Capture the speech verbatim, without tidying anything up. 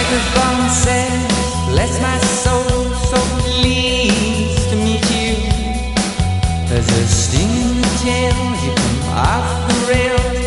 microphone says, bless my soul, so pleased to meet you. There's a sting in the tail as you come off the rails.